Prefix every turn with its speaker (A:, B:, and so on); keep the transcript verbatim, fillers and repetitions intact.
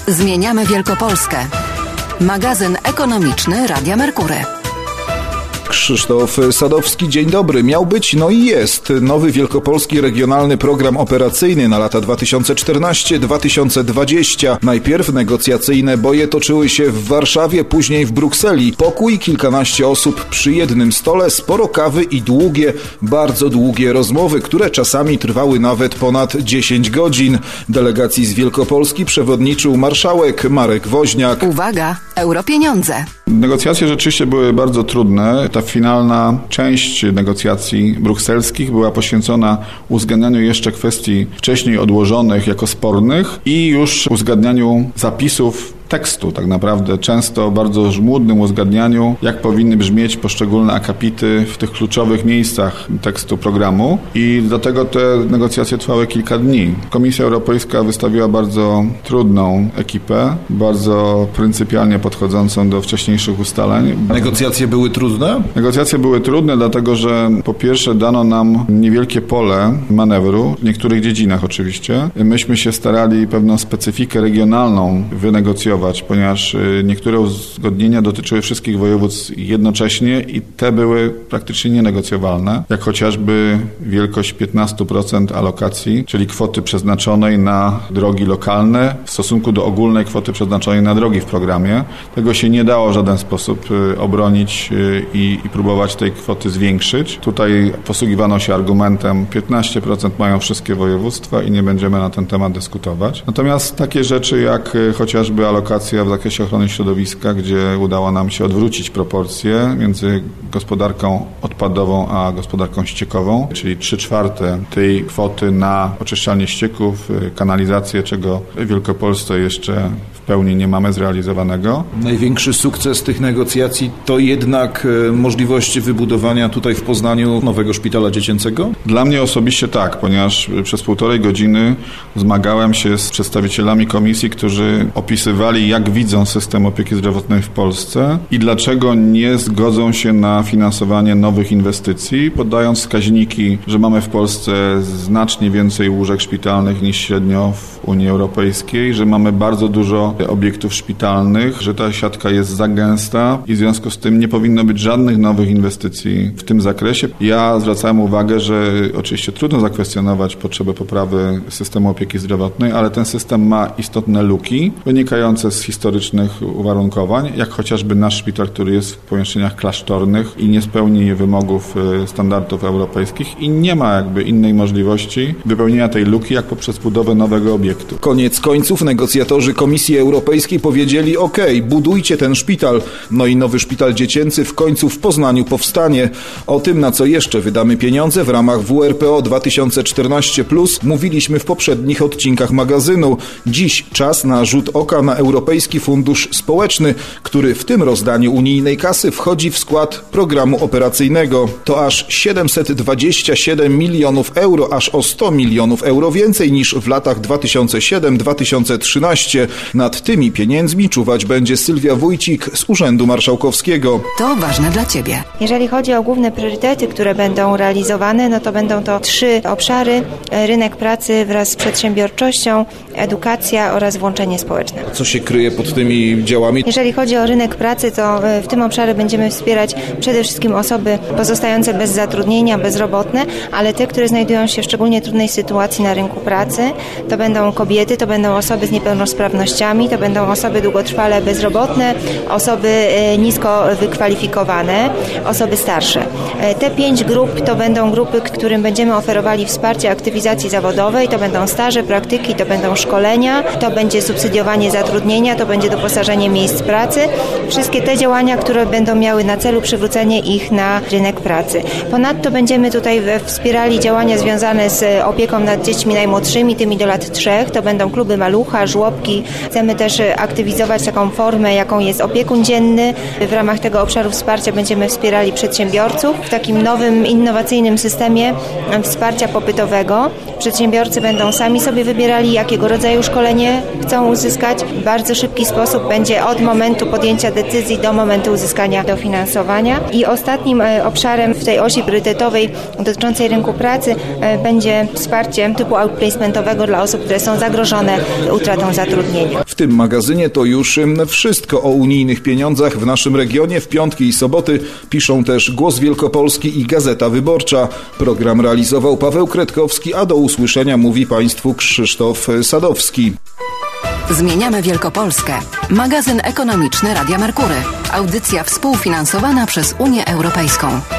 A: Zmieniamy Wielkopolskę. Magazyn ekonomiczny Radia Merkury.
B: Krzysztof Sadowski, dzień dobry. Miał być, no i jest, nowy Wielkopolski Regionalny Program Operacyjny na lata dwa tysiące czternasty do dwa tysiące dwudziestego. Najpierw negocjacyjne boje toczyły się w Warszawie, później w Brukseli. Pokój, kilkanaście osób przy jednym stole, sporo kawy i długie, bardzo długie rozmowy, które czasami trwały nawet ponad dziesięć godzin. Delegacji z Wielkopolski przewodniczył marszałek Marek Woźniak.
A: Uwaga, europieniądze.
C: Negocjacje rzeczywiście były bardzo trudne. Ta finalna część negocjacji brukselskich była poświęcona uzgadnianiu jeszcze kwestii wcześniej odłożonych jako spornych i już uzgadnianiu zapisów tekstu, tak naprawdę często bardzo żmudnym uzgadnianiu, jak powinny brzmieć poszczególne akapity w tych kluczowych miejscach tekstu programu i do tego te negocjacje trwały kilka dni. Komisja Europejska wystawiła bardzo trudną ekipę, bardzo pryncypialnie podchodzącą do wcześniejszych ustaleń.
B: Negocjacje były trudne?
C: Negocjacje były trudne, dlatego że po pierwsze dano nam niewielkie pole manewru, w niektórych dziedzinach oczywiście. Myśmy się starali pewną specyfikę regionalną wynegocjować, ponieważ niektóre uzgodnienia dotyczyły wszystkich województw jednocześnie i te były praktycznie nienegocjowalne, jak chociażby wielkość piętnaście procent alokacji, czyli kwoty przeznaczonej na drogi lokalne w stosunku do ogólnej kwoty przeznaczonej na drogi w programie. Tego się nie dało w żaden sposób obronić i, i próbować tej kwoty zwiększyć. Tutaj posługiwano się argumentem piętnaście procent mają wszystkie województwa i nie będziemy na ten temat dyskutować. Natomiast takie rzeczy jak chociażby alokacja w zakresie ochrony środowiska, gdzie udało nam się odwrócić proporcje między gospodarką odpadową a gospodarką ściekową, czyli trzy czwarte tej kwoty na oczyszczalnie ścieków, kanalizację, czego w Wielkopolsce jeszcze w pełni nie mamy zrealizowanego.
B: Największy sukces tych negocjacji to jednak możliwość wybudowania tutaj w Poznaniu nowego szpitala dziecięcego?
C: Dla mnie osobiście tak, ponieważ przez półtorej godziny zmagałem się z przedstawicielami komisji, którzy opisywali, jak widzą system opieki zdrowotnej w Polsce i dlaczego nie zgodzą się na finansowanie nowych inwestycji, podając wskaźniki, że mamy w Polsce znacznie więcej łóżek szpitalnych niż średnio w Unii Europejskiej, że mamy bardzo dużo obiektów szpitalnych, że ta siatka jest za gęsta i w związku z tym nie powinno być żadnych nowych inwestycji w tym zakresie. Ja zwracałem uwagę, że oczywiście trudno zakwestionować potrzebę poprawy systemu opieki zdrowotnej, ale ten system ma istotne luki wynikające z historycznych uwarunkowań, jak chociażby nasz szpital, który jest w pomieszczeniach klasztornych i nie spełni wymogów standardów europejskich i nie ma jakby innej możliwości wypełnienia tej luki, jak poprzez budowę nowego obiektu.
B: Koniec końców negocjatorzy Komisji Europejskiej powiedzieli: OK, budujcie ten szpital. No i nowy szpital dziecięcy w końcu w Poznaniu powstanie. O tym, na co jeszcze wydamy pieniądze w ramach W R P O dwa tysiące czternaście plus, mówiliśmy w poprzednich odcinkach magazynu. Dziś czas na rzut oka na Europejski Fundusz Społeczny, który w tym rozdaniu unijnej kasy wchodzi w skład programu operacyjnego. To aż siedemset dwadzieścia siedem milionów euro, aż o sto milionów euro więcej niż w latach dwa tysiące siódmy do dwa tysiące trzynastego. Nad tymi pieniędzmi czuwać będzie Sylwia Wójcik z Urzędu Marszałkowskiego.
A: To ważne dla Ciebie.
D: Jeżeli chodzi o główne priorytety, które będą realizowane, no to będą to trzy obszary: rynek pracy wraz z przedsiębiorczością, edukacja oraz włączenie społeczne.
B: Co się kryje pod tymi działami?
D: Jeżeli chodzi o rynek pracy, to w tym obszarze będziemy wspierać przede wszystkim osoby pozostające bez zatrudnienia, bezrobotne, ale te, które znajdują się w szczególnie trudnej sytuacji na rynku pracy. To będą kobiety, to będą osoby z niepełnosprawnościami, to będą osoby długotrwale bezrobotne, osoby nisko wykwalifikowane, osoby starsze. Te pięć grup to będą grupy, którym będziemy oferowali wsparcie aktywizacji zawodowej, to będą staże, praktyki, to będą szkolenia, to będzie subsydiowanie zatrudnienia, to będzie doposażenie miejsc pracy. Wszystkie te działania, które będą miały na celu przywrócenie ich na rynek pracy. Ponadto będziemy tutaj wspierali działania związane z opieką nad dziećmi najmłodszymi, tymi do lat trzech. To będą kluby malucha, żłobki. Chcemy też aktywizować taką formę, jaką jest opiekun dzienny. W ramach tego obszaru wsparcia będziemy wspierali przedsiębiorców w takim nowym, innowacyjnym systemie wsparcia popytowego. Przedsiębiorcy będą sami sobie wybierali, jakiego rodzaju szkolenie chcą uzyskać. Bardzo bardzo szybki sposób będzie od momentu podjęcia decyzji do momentu uzyskania dofinansowania. I ostatnim obszarem w tej osi priorytetowej dotyczącej rynku pracy będzie wsparcie typu outplacementowego dla osób, które są zagrożone utratą zatrudnienia.
B: W tym magazynie to już wszystko o unijnych pieniądzach w naszym regionie. W piątki i soboty piszą też Głos Wielkopolski i Gazeta Wyborcza. Program realizował Paweł Kretkowski, a do usłyszenia mówi Państwu Krzysztof Sadowski.
A: Zmieniamy Wielkopolskę. Magazyn ekonomiczny Radia Merkury. Audycja współfinansowana przez Unię Europejską.